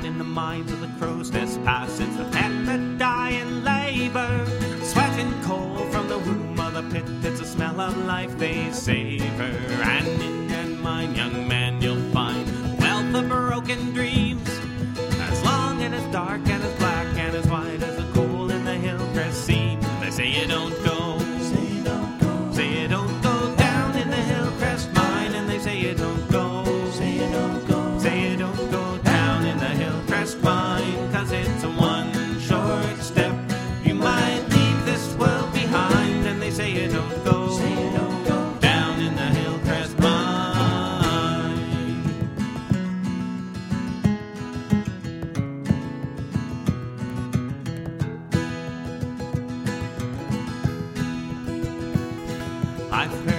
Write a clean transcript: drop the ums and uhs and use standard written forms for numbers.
in the mines of the crow's nest pass. It's the men that die in labor, sweat and coal from the womb of the pit. It's the smell of life they savor. And in that mine, young man, you'll find wealth of broken dreams, as long and as dark and as black and as white as the coal in the Hillcrest seam. They say you don't go, say you don't go down in the Hillcrest mine, and they say you don't go, say you don't go down in the Hillcrest mine, 'cause it's a one short step. You might leave this world behind, and they say you don't go, down in the Hillcrest mine. I've heard